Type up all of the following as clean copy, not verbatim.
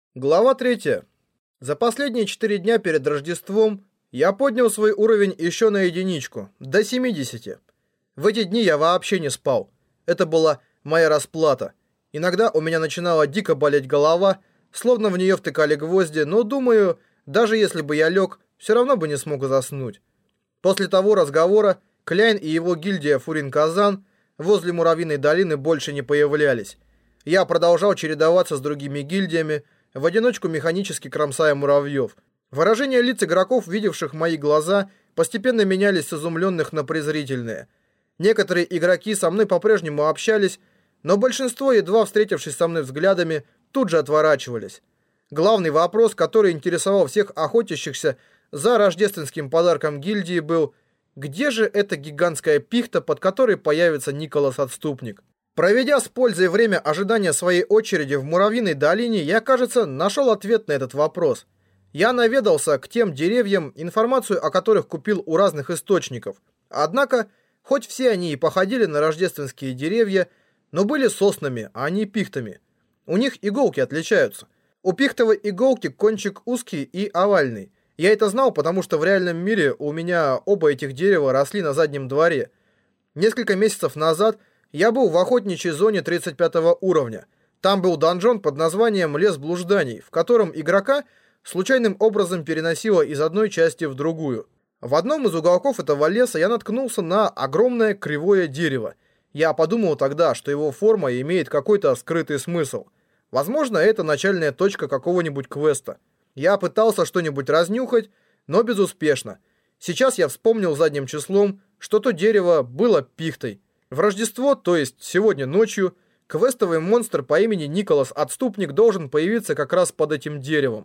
Глава 3. За последние 4 дня перед Рождеством я поднял свой уровень еще на единичку, до 70. В эти дни я вообще не спал. Это была моя расплата. Иногда у меня начинала дико болеть голова, словно в нее втыкали гвозди, но, думаю, даже если бы я лег, все равно бы не смог заснуть. После того разговора Кляйн и его гильдия Фурин-Казан возле Муравьиной долины больше не появлялись. Я продолжал чередоваться с другими гильдиями, в одиночку механически кромсая муравьев. Выражения лиц игроков, видевших мои глаза, постепенно менялись с изумленных на презрительные. Некоторые игроки со мной по-прежнему общались, но большинство, едва встретившись со мной взглядами, тут же отворачивались. Главный вопрос, который интересовал всех охотящихся за рождественским подарком гильдии, был: где же эта гигантская пихта, под которой появится Николас-отступник? Проведя с пользой время ожидания своей очереди в Муравьиной долине, я, кажется, нашел ответ на этот вопрос. Я наведался к тем деревьям, информацию о которых купил у разных источников. Однако, хоть все они и походили на рождественские деревья, но были соснами, а не пихтами. У них иголки отличаются. У пихтовой иголки кончик узкий и овальный. Я это знал, потому что в реальном мире у меня оба этих дерева росли на заднем дворе. Несколько месяцев назад я был в охотничьей зоне 35 уровня. Там был донжон под названием «Лес блужданий», в котором игрока случайным образом переносило из одной части в другую. В одном из уголков этого леса я наткнулся на огромное кривое дерево. Я подумал тогда, что его форма имеет какой-то скрытый смысл. Возможно, это начальная точка какого-нибудь квеста. Я пытался что-нибудь разнюхать, но безуспешно. Сейчас я вспомнил задним числом, что то дерево было пихтой. В Рождество, то есть сегодня ночью, квестовый монстр по имени Николас-отступник должен появиться как раз под этим деревом.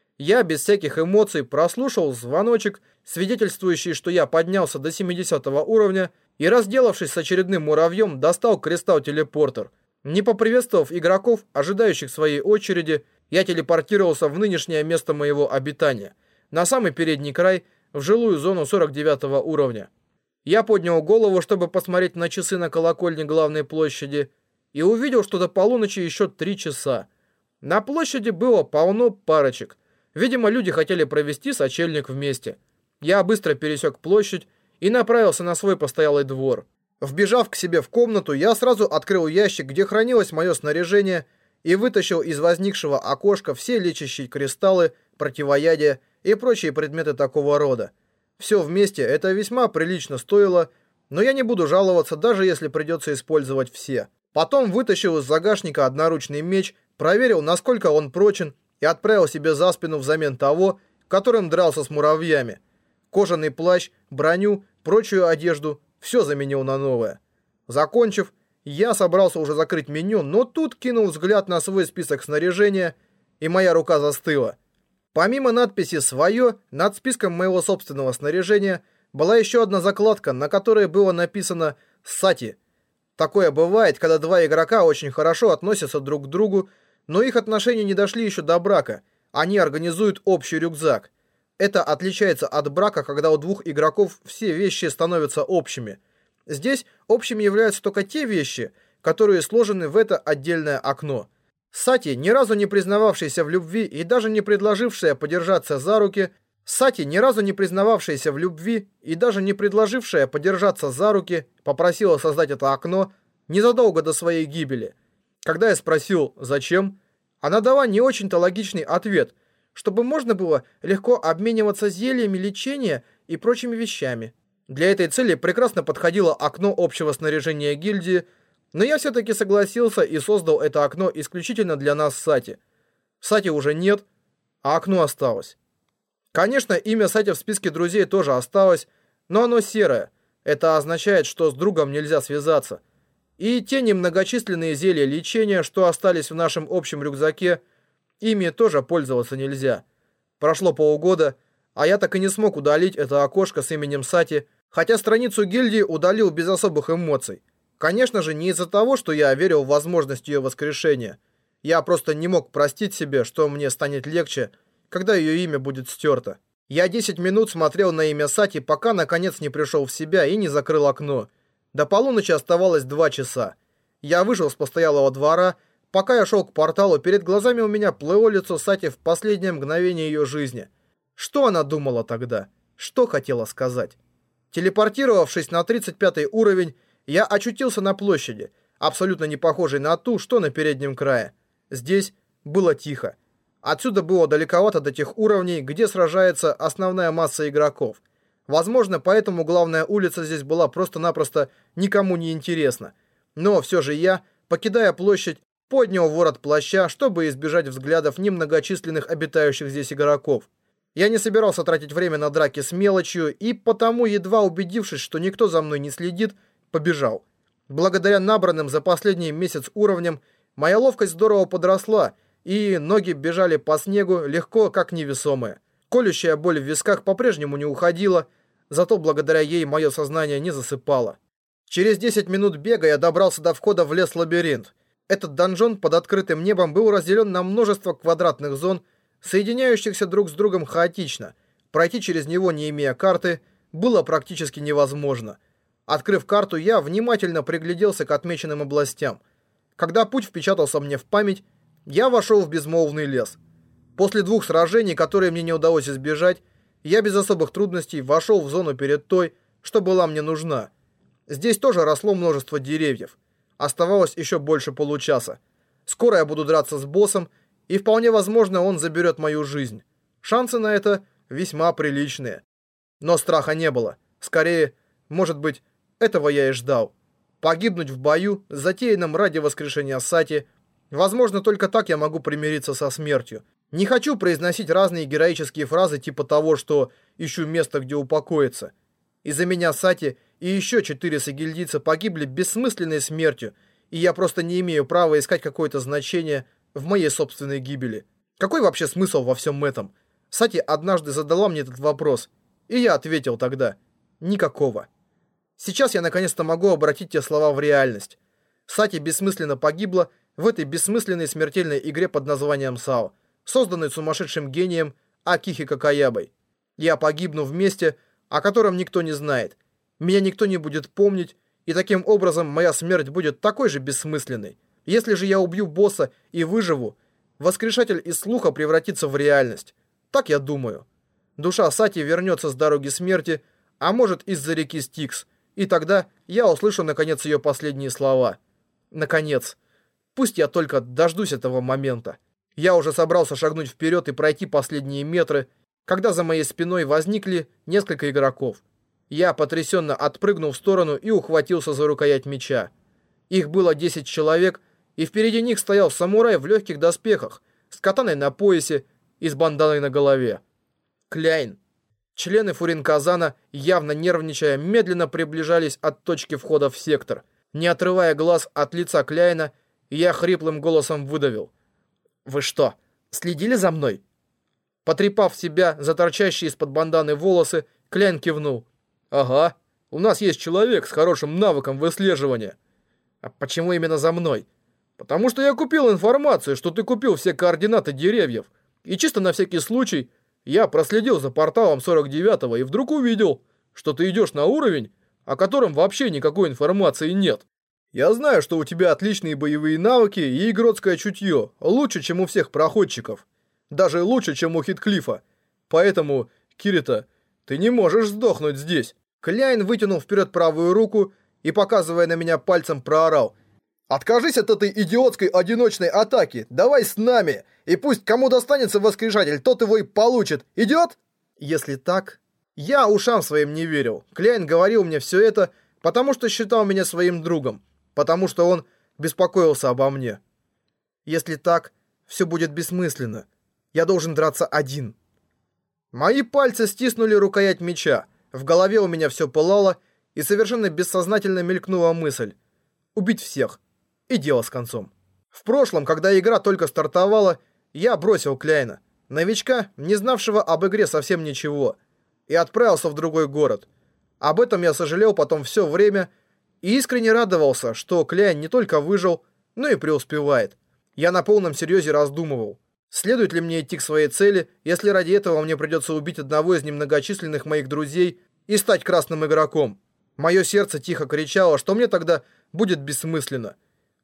Я без всяких эмоций прослушал звоночек, свидетельствующий, что я поднялся до 70 уровня, и, разделавшись с очередным муравьем, достал кристалл-телепортер. Не поприветствовав игроков, ожидающих своей очереди, я телепортировался в нынешнее место моего обитания, на самый передний край, в жилую зону 49 уровня. Я поднял голову, чтобы посмотреть на часы на колокольне главной площади, и увидел, что до полуночи еще 3 часа. На площади было полно парочек. Видимо, люди хотели провести сочельник вместе. Я быстро пересек площадь и направился на свой постоялый двор. Вбежав к себе в комнату, я сразу открыл ящик, где хранилось мое снаряжение, и вытащил из возникшего окошка все лечащие кристаллы, противоядия и прочие предметы такого рода. Все вместе это весьма прилично стоило, но я не буду жаловаться, даже если придется использовать все. Потом вытащил из загашника одноручный меч, проверил, насколько он прочен, и отправил себе за спину взамен того, которым дрался с муравьями. Кожаный плащ, броню, прочую одежду – все заменил на новое. Закончив, я собрался уже закрыть меню, но тут кинул взгляд на свой список снаряжения, и моя рука застыла. Помимо надписи «Свое», над списком моего собственного снаряжения была еще одна закладка, на которой было написано «Сати». Такое бывает, когда два игрока очень хорошо относятся друг к другу, но их отношения не дошли еще до брака. Они организуют общий рюкзак. Это отличается от брака, когда у двух игроков все вещи становятся общими. Здесь общими являются только те вещи, которые сложены в это отдельное окно. Сати, ни разу не признававшаяся в любви и даже не предложившая подержаться за руки, попросила создать это окно незадолго до своей гибели. Когда я спросил «Зачем?», она дала не очень-то логичный ответ, чтобы можно было легко обмениваться зельями лечения и прочими вещами. Для этой цели прекрасно подходило окно общего снаряжения гильдии, но я все-таки согласился и создал это окно исключительно для нас с Сати. Сати уже нет, а окно осталось. Конечно, имя Сати в списке друзей тоже осталось, но оно серое. Это означает, что с другом нельзя связаться. И те немногочисленные зелья лечения, что остались в нашем общем рюкзаке, ими тоже пользоваться нельзя. Прошло полгода, а я так и не смог удалить это окошко с именем Сати, хотя страницу гильдии удалил без особых эмоций. Конечно же, не из-за того, что я верил в возможность ее воскрешения. Я просто не мог простить себе, что мне станет легче, когда ее имя будет стерто. Я 10 минут смотрел на имя Сати, пока наконец не пришел в себя и не закрыл окно. До полуночи оставалось 2 часа. Я вышел с постоялого двора, Пока я шел к порталу, перед глазами у меня плыло лицо Сати в последнее мгновение ее жизни. Что она думала тогда? Что хотела сказать? Телепортировавшись на 35 уровень, я очутился на площади, абсолютно не похожей на ту, что на переднем крае. Здесь было тихо. Отсюда было далековато до тех уровней, где сражается основная масса игроков. Возможно, поэтому главная улица здесь была просто-напросто никому не интересна. Но все же я, покидая площадь, поднял ворот плаща, чтобы избежать взглядов немногочисленных обитающих здесь игроков. Я не собирался тратить время на драки с мелочью, и потому, едва убедившись, что никто за мной не следит, побежал. Благодаря набранным за последний месяц уровням, моя ловкость здорово подросла, и ноги бежали по снегу легко, как невесомые. Колющая боль в висках по-прежнему не уходила, зато благодаря ей мое сознание не засыпало. Через 10 минут бега я добрался до входа в лес-лабиринт. Этот донжон под открытым небом был разделен на множество квадратных зон, соединяющихся друг с другом хаотично. Пройти через него, не имея карты, было практически невозможно. Открыв карту, я внимательно пригляделся к отмеченным областям. Когда путь впечатался мне в память, я вошел в безмолвный лес. После 2 сражений, которые мне не удалось избежать, я без особых трудностей вошел в зону перед той, что была мне нужна. Здесь тоже росло множество деревьев. Оставалось еще больше получаса. Скоро я буду драться с боссом, и вполне возможно, он заберет мою жизнь. Шансы на это весьма приличные. Но страха не было. Скорее, может быть, этого я и ждал. Погибнуть в бою, затеянном ради воскрешения Сати. Возможно, только так я могу примириться со смертью. Не хочу произносить разные героические фразы типа того, что «ищу место, где упокоиться». Из-за меня Сати и еще 4 сагильдийца погибли бессмысленной смертью, и я просто не имею права искать какое-то значение в моей собственной гибели. Какой вообще смысл во всем этом? Сати однажды задала мне этот вопрос, и я ответил тогда: никакого. Сейчас я наконец-то могу обратить те слова в реальность. Сати бессмысленно погибла в этой бессмысленной смертельной игре под названием САО, созданной сумасшедшим гением Акихико Каябой. Я погибну в месте, о котором никто не знает. Меня никто не будет помнить, и таким образом моя смерть будет такой же бессмысленной. Если же я убью босса и выживу, воскрешатель из слуха превратится в реальность. Так я думаю. Душа Сати вернется с дороги смерти, а может из-за реки Стикс, и тогда я услышу наконец ее последние слова. Наконец. Пусть я только дождусь этого момента. Я уже собрался шагнуть вперед и пройти последние метры, когда за моей спиной возникли несколько игроков. Я потрясенно отпрыгнул в сторону и ухватился за рукоять меча. Их было 10 человек, и впереди них стоял самурай в легких доспехах, с катаной на поясе и с банданой на голове. Кляйн. Члены Фуринказана, явно нервничая, медленно приближались от точки входа в сектор. Не отрывая глаз от лица Кляйна, я хриплым голосом выдавил: «Вы что, следили за мной?» Потрепав себя за торчащие из-под банданы волосы, Кляйн кивнул. «Ага, у нас есть человек с хорошим навыком выслеживания». «А почему именно за мной?» «Потому что я купил информацию, что ты купил все координаты деревьев. И чисто на всякий случай я проследил за порталом 49-го и вдруг увидел, что ты идешь на уровень, о котором вообще никакой информации нет. Я знаю, что у тебя отличные боевые навыки и игротское чутье, лучше, чем у всех проходчиков. Даже лучше, чем у Хитклифа. Поэтому, Кирита, ты не можешь сдохнуть здесь». Кляйн вытянул вперед правую руку и, показывая на меня пальцем, проорал: «Откажись от этой идиотской одиночной атаки, давай с нами, и пусть кому достанется воскрешатель, тот его и получит. Идет?» Если так... Я ушам своим не верил. Кляйн говорил мне все это, потому что считал меня своим другом, потому что он беспокоился обо мне. Если так, все будет бессмысленно. Я должен драться один. Мои пальцы стиснули рукоять меча. В голове у меня все пылало, и совершенно бессознательно мелькнула мысль: убить всех. И дело с концом. В прошлом, когда игра только стартовала, я бросил Кляйна, новичка, не знавшего об игре совсем ничего, и отправился в другой город. Об этом я сожалел потом все время и искренне радовался, что Кляйн не только выжил, но и преуспевает. Я на полном серьезе раздумывал, следует ли мне идти к своей цели, если ради этого мне придется убить одного из немногочисленных моих друзей и стать красным игроком. Мое сердце тихо кричало, что мне тогда будет бессмысленно.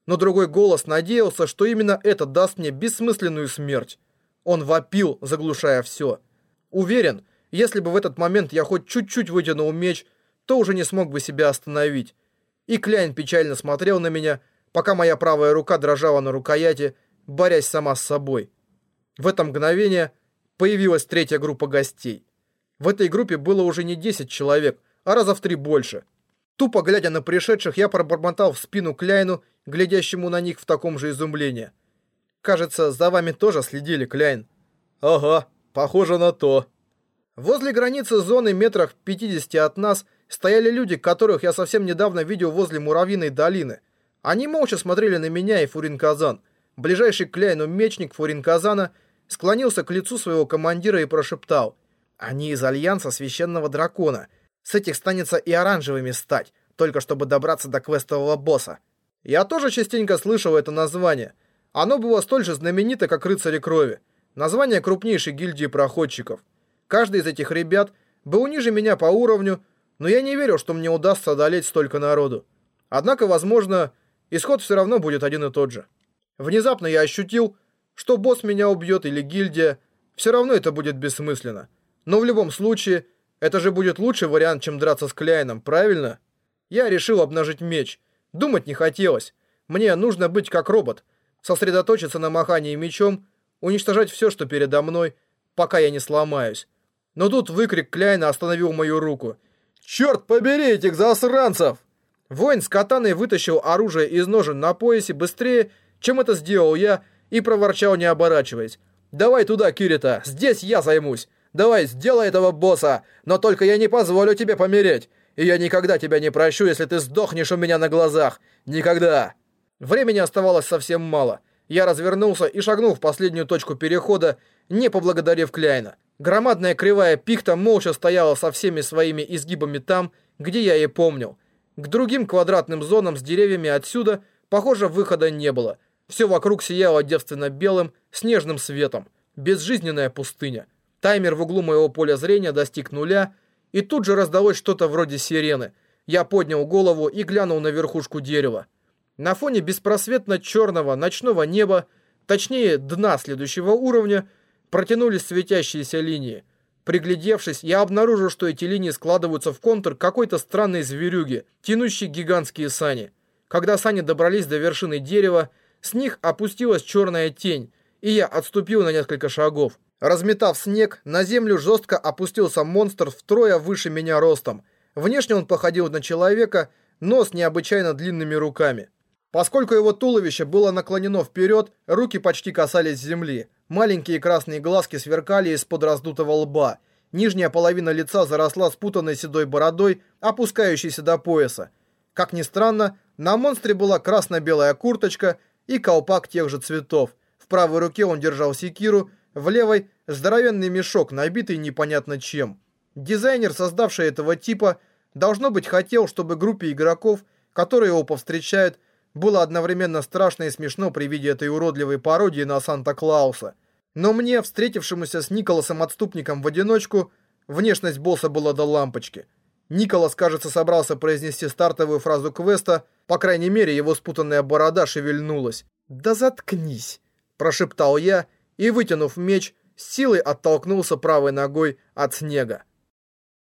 Но другой голос надеялся, что именно это даст мне бессмысленную смерть. Он вопил, заглушая все. Уверен, если бы в этот момент я хоть чуть-чуть вытянул меч, то уже не смог бы себя остановить. И Кляйн печально смотрел на меня, пока моя правая рука дрожала на рукояти, борясь сама с собой. В это мгновение появилась третья группа гостей. В этой группе было уже не 10 человек, а раза в 3 больше. Тупо глядя на пришедших, я пробормотал в спину Кляйну, глядящему на них в таком же изумлении. «Кажется, за вами тоже следили, Кляйн». «Ага, похоже на то». Возле границы зоны метрах 50 от нас стояли люди, которых я совсем недавно видел возле Муравьиной долины. Они молча смотрели на меня и Фурин-Казан. Ближайший к Кляйну мечник Фурин-Казана склонился к лицу своего командира и прошептал: «Они из Альянса Священного Дракона. С этих станется и оранжевыми стать, только чтобы добраться до квестового босса». Я тоже частенько слышал это название. Оно было столь же знаменито, как Рыцари Крови. Название крупнейшей гильдии проходчиков. Каждый из этих ребят был ниже меня по уровню, но я не верил, что мне удастся одолеть столько народу. Однако, возможно, исход все равно будет один и тот же. Внезапно я ощутил, что босс меня убьет или гильдия, все равно это будет бессмысленно. Но в любом случае, это же будет лучший вариант, чем драться с Кляйном, правильно? Я решил обнажить меч. Думать не хотелось. Мне нужно быть как робот. Сосредоточиться на махании мечом, уничтожать все, что передо мной, пока я не сломаюсь. Но тут выкрик Кляйна остановил мою руку. «Черт побери этих засранцев!» Воин с катаной вытащил оружие из ножен на поясе быстрее, чем это сделал я, и проворчал, не оборачиваясь: «Давай туда, Кирита, здесь я займусь. Давай, сделай этого босса, но только я не позволю тебе помереть. И я никогда тебя не прощу, если ты сдохнешь у меня на глазах. Никогда!» Времени оставалось совсем мало. Я развернулся и шагнул в последнюю точку перехода, не поблагодарив Кляйна. Громадная кривая пихта молча стояла со всеми своими изгибами там, где я и помнил. К другим квадратным зонам с деревьями отсюда, похоже, выхода не было. Все вокруг сияло девственно-белым, снежным светом. Безжизненная пустыня. Таймер в углу моего поля зрения достиг 0, и тут же раздалось что-то вроде сирены. Я поднял голову и глянул на верхушку дерева. На фоне беспросветно черного ночного неба, точнее дна следующего уровня, протянулись светящиеся линии. Приглядевшись, я обнаружил, что эти линии складываются в контур какой-то странной зверюги, тянущей гигантские сани. Когда сани добрались до вершины дерева, с них опустилась черная тень, и я отступил на несколько шагов. Разметав снег, на землю жестко опустился монстр втрое выше меня ростом. Внешне он походил на человека, но с необычайно длинными руками. Поскольку его туловище было наклонено вперед, руки почти касались земли. Маленькие красные глазки сверкали из-под раздутого лба. Нижняя половина лица заросла спутанной седой бородой, опускающейся до пояса. Как ни странно, на монстре была красно-белая курточка и колпак тех же цветов. В правой руке он держал секиру, в левой – здоровенный мешок, набитый непонятно чем. Дизайнер, создавший этого типа, должно быть хотел, чтобы группе игроков, которые его повстречают, было одновременно страшно и смешно при виде этой уродливой пародии на Санта-Клауса. Но мне, встретившемуся с Николасом-отступником в одиночку, внешность босса была до лампочки. Николас, кажется, собрался произнести стартовую фразу квеста, по крайней мере, его спутанная борода шевельнулась. «Да заткнись!» – прошептал я и, вытянув меч, с силой оттолкнулся правой ногой от снега.